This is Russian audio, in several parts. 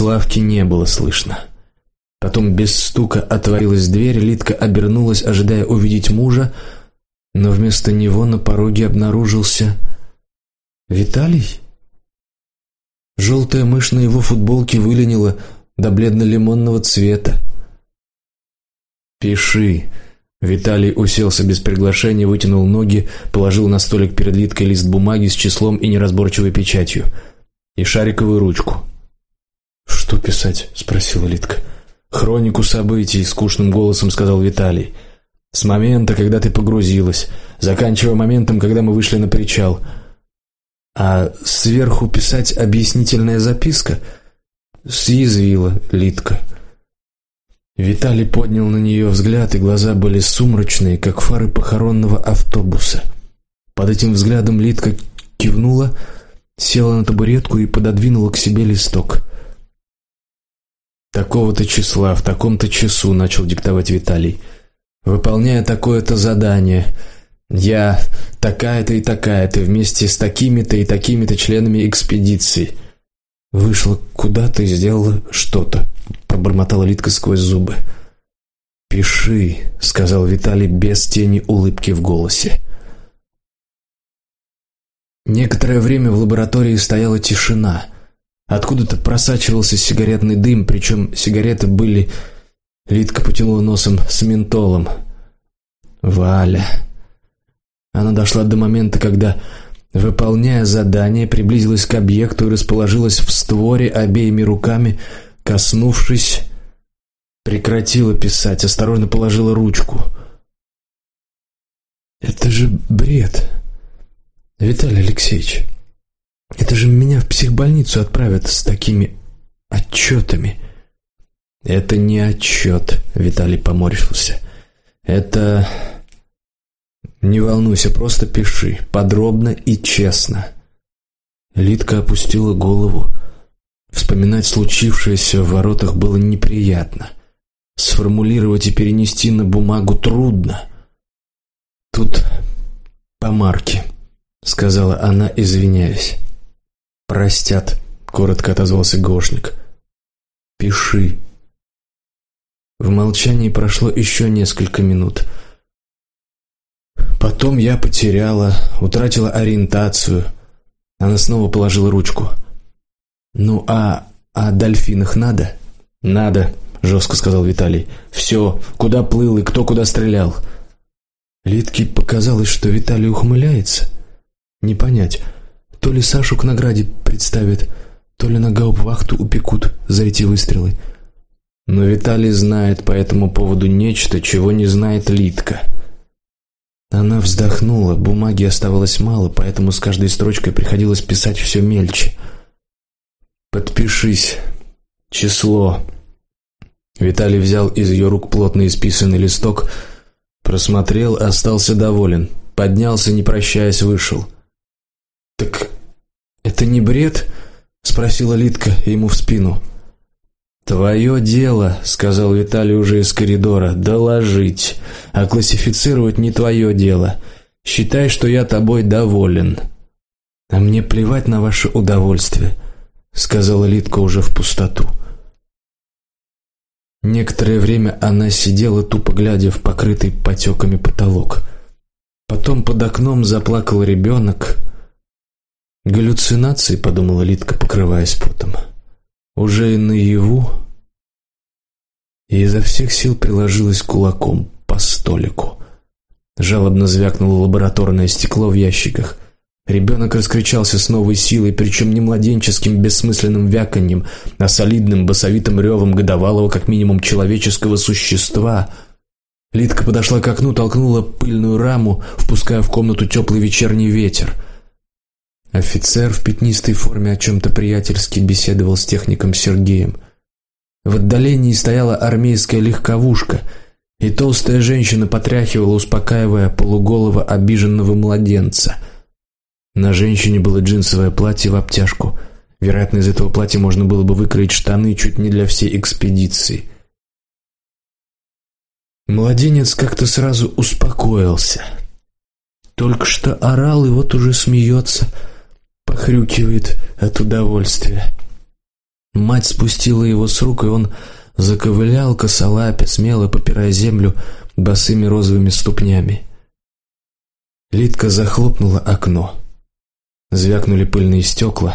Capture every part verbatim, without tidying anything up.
Славки не было слышно. Потом без стука отворилась дверь, Лидка обернулась, ожидая увидеть мужа, но вместо него на пороге обнаружился Виталий. Желтая мышь на его футболке выленила до бледно-лимонного цвета. «Пиши». Виталий уселся без приглашения, вытянул ноги, положил на столик перед Лидкой лист бумаги с числом и неразборчивой печатью и шариковую ручку. «Что писать?» – спросила Лидка. «Хронику событий», – скучным голосом сказал Виталий. «С момента, когда ты погрузилась, заканчивая моментом, когда мы вышли на причал. А сверху писать объяснительная записка?» – съязвила Лидка. Виталий поднял на нее взгляд, и глаза были сумрачные, как фары похоронного автобуса. Под этим взглядом Лидка кивнула, села на табуретку и пододвинула к себе листок. «Такого-то числа, в таком-то часу», — начал диктовать Виталий. «Выполняя такое-то задание, я такая-то и такая-то вместе с такими-то и такими-то членами экспедиции вышла куда-то и сделала что-то», — пробормотала Лидка сквозь зубы. «Пиши», — сказал Виталий без тени улыбки в голосе. Некоторое время в лаборатории стояла тишина. Откуда-то просачивался сигаретный дым, причем сигареты были... Лидка потянула носом с ментолом. «Валя». Она дошла до момента, когда, выполняя задание, приблизилась к объекту и расположилась в створе обеими руками, коснувшись, прекратила писать, осторожно положила ручку. «Это же бред, Виталий Алексеевич. Это же меня в психбольницу отправят с такими отчетами». «Это не отчет», — Виталий поморщился. «Это... Не волнуйся, просто пиши, подробно и честно». Лидка опустила голову. Вспоминать случившееся в воротах было неприятно. Сформулировать и перенести на бумагу трудно. «Тут помарки», — сказала она, извиняясь. «Простят», — коротко отозвался Гошник. «Пиши». В молчании прошло еще несколько минут. Потом я потеряла, утратила ориентацию. Она снова положила ручку. «Ну а о дельфинах надо?» «Надо», — жестко сказал Виталий. «Все, куда плыл и кто куда стрелял». Лидке показалось, что Виталий ухмыляется. Не понять, то ли Сашу к награде представят, то ли на гауптвахту упекут за эти выстрелы. Но Виталий знает по этому поводу нечто, чего не знает Лидка. Она вздохнула, бумаги оставалось мало, поэтому с каждой строчкой приходилось писать все мельче. «Подпишись. Число». Виталий взял из ее рук плотно исписанный листок, просмотрел, остался доволен, поднялся, не прощаясь, вышел. «Так это не бред?» — спросила Лидка ему в спину. «Твое дело», — сказал Виталий уже из коридора, — «доложить, а классифицировать не твое дело. Считай, что я тобой доволен». «А мне плевать на ваше удовольствие», — сказала Лидка уже в пустоту. Некоторое время она сидела, тупо глядя в покрытый потеками потолок. Потом под окном заплакал ребенок. «Галлюцинации», — подумала Лидка, покрываясь потом. «Уже и наяву». И изо всех сил приложилась кулаком по столику. Жалобно звякнуло лабораторное стекло в ящиках. Ребенок раскричался с новой силой, причем не младенческим бессмысленным вяканьем, а солидным басовитым ревом годовалого, как минимум, человеческого существа. Лидка подошла к окну, толкнула пыльную раму, впуская в комнату теплый вечерний ветер. Офицер в пятнистой форме о чем-то приятельски беседовал с техником Сергеем. В отдалении стояла армейская легковушка, и толстая женщина потряхивала, успокаивая полуголого обиженного младенца. На женщине было джинсовое платье в обтяжку. Вероятно, из этого платья можно было бы выкроить штаны чуть не для всей экспедиции. Младенец как-то сразу успокоился. Только что орал, и вот уже смеется, похрюкивает от удовольствия. Мать спустила его с рук, и он заковылял косолапя, смело попирая землю босыми розовыми ступнями. Лидка захлопнула окно. Звякнули пыльные стекла.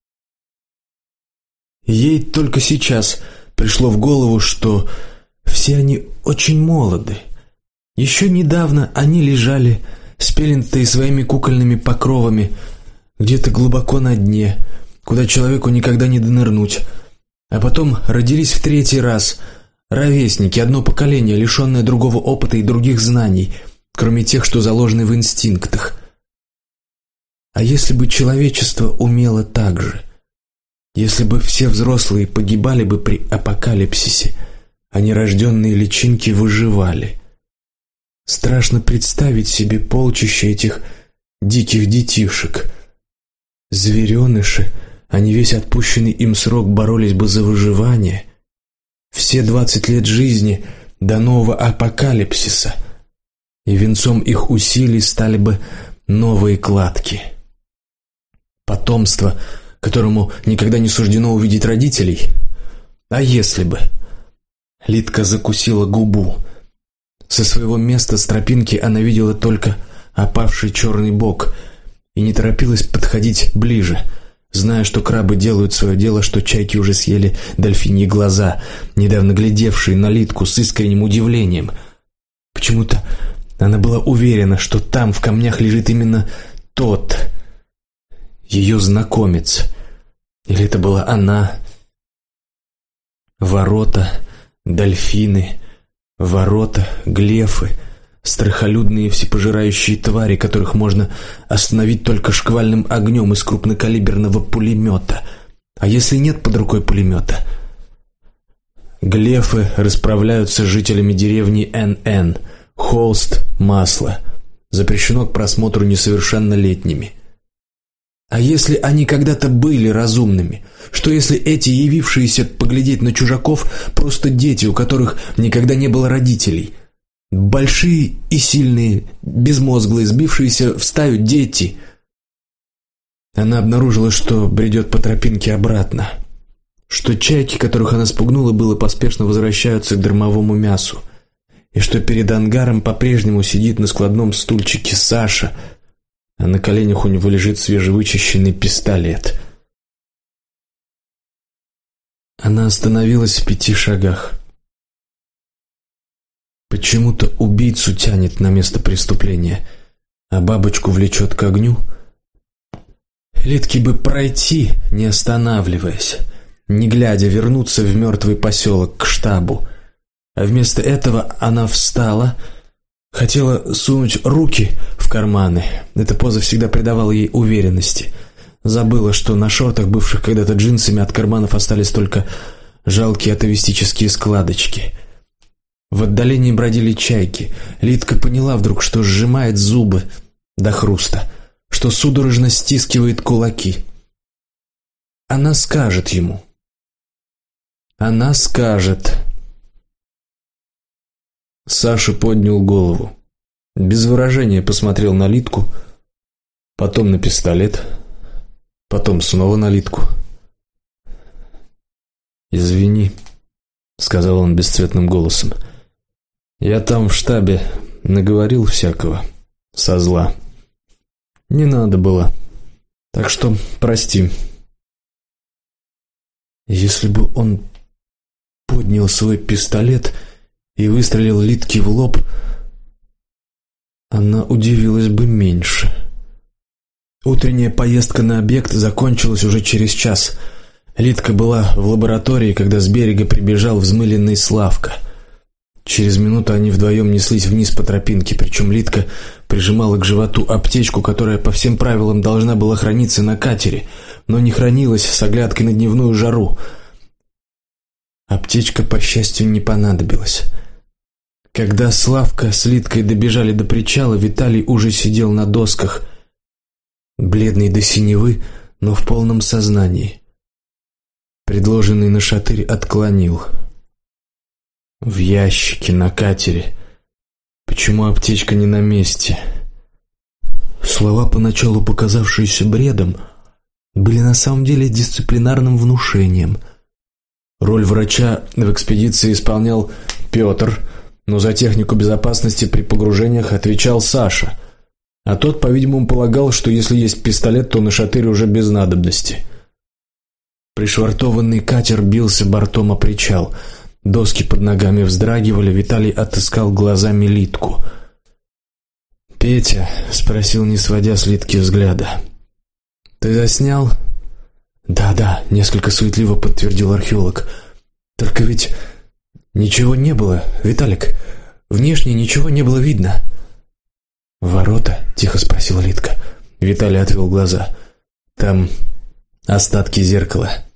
Ей только сейчас пришло в голову, что все они очень молоды. Еще недавно они лежали, спеленутые своими кукольными покровами, где-то глубоко на дне, куда человеку никогда не донырнуть, а потом родились в третий раз, ровесники, одно поколение, лишенное другого опыта и других знаний, кроме тех, что заложены в инстинктах. А если бы человечество умело так же? Если бы все взрослые погибали бы при апокалипсисе, а нерожденные личинки выживали? Страшно представить себе полчище этих диких детишек. Звереныши, они весь отпущенный им срок боролись бы за выживание. Все двадцать лет жизни до нового апокалипсиса. И венцом их усилий стали бы новые кладки. Потомство, которому никогда не суждено увидеть родителей. А если бы? Лидка закусила губу. Со своего места с тропинки она видела только опавший черный бок и не торопилась подходить ближе, зная, что крабы делают свое дело, что чайки уже съели дельфиньи глаза, недавно глядевшие на Лидку с искренним удивлением. Почему-то она была уверена, что там в камнях лежит именно тот, ее знакомец. Или это была она? Ворота, дельфины, ворота, глефы, страхолюдные всепожирающие твари, которых можно остановить только шквальным огнем из крупнокалиберного пулемета. А если нет под рукой пулемета? Глефы расправляются с жителями деревни Эн Эн. Холст, масло. Запрещено к просмотру несовершеннолетними. А если они когда-то были разумными? Что если эти, явившиеся поглядеть на чужаков, просто дети, у которых никогда не было родителей? Большие и сильные, безмозглые, сбившиеся в стаю дети. Она обнаружила, что бредет по тропинке обратно, что чайки, которых она спугнула было, поспешно возвращаются к дармовому мясу, и что перед ангаром по-прежнему сидит на складном стульчике Саша, а на коленях у него лежит свежевычищенный пистолет. Она остановилась в пяти шагах. Почему-то убийцу тянет на место преступления, а бабочку влечет к огню. Лидке бы пройти, не останавливаясь, не глядя, вернуться в мертвый поселок к штабу. А вместо этого она встала, хотела сунуть руки в карманы. Эта поза всегда придавала ей уверенности. Забыла, что на шортах, бывших когда-то джинсами, от карманов остались только жалкие атовистические складочки. В отдалении бродили чайки. Лидка поняла вдруг, что сжимает зубы до хруста, что судорожно стискивает кулаки. Она скажет ему. Она скажет. Саша поднял голову. Без выражения посмотрел на Лидку, потом на пистолет, потом снова на Лидку. «Извини», — сказал он бесцветным голосом. «Я там в штабе наговорил всякого, со зла. Не надо было, так что прости». Если бы он поднял свой пистолет и выстрелил Лидке в лоб, она удивилась бы меньше. Утренняя поездка на объект закончилась уже через час. Лидка была в лаборатории, когда с берега прибежал взмыленный Славка. Через минуту они вдвоем неслись вниз по тропинке, причем Лидка прижимала к животу аптечку, которая по всем правилам должна была храниться на катере, но не хранилась с оглядкой на дневную жару. Аптечка, по счастью, не понадобилась. Когда Славка с Лидкой добежали до причала, Виталий уже сидел на досках, бледный до синевы, но в полном сознании. Предложенный нашатырь отклонил. В ящике на катере. Почему аптечка не на месте? Слова, поначалу показавшиеся бредом, были на самом деле дисциплинарным внушением, Роль врача в экспедиции исполнял Пётр, но за технику безопасности при погружениях отвечал Саша. А тот, по-видимому, полагал, что если есть пистолет, то нашатырь уже без надобности. Пришвартованный катер бился бортом о причал. Доски под ногами вздрагивали, Виталий отыскал глазами Литку. «Петя?» — спросил, не сводя с Литки взгляда. «Ты заснял?» «Да-да», — несколько суетливо подтвердил археолог. «Только ведь ничего не было, Виталик. Внешне ничего не было видно». «Ворота?» — тихо спросила Литка. Виталий отвел глаза. «Там остатки зеркала».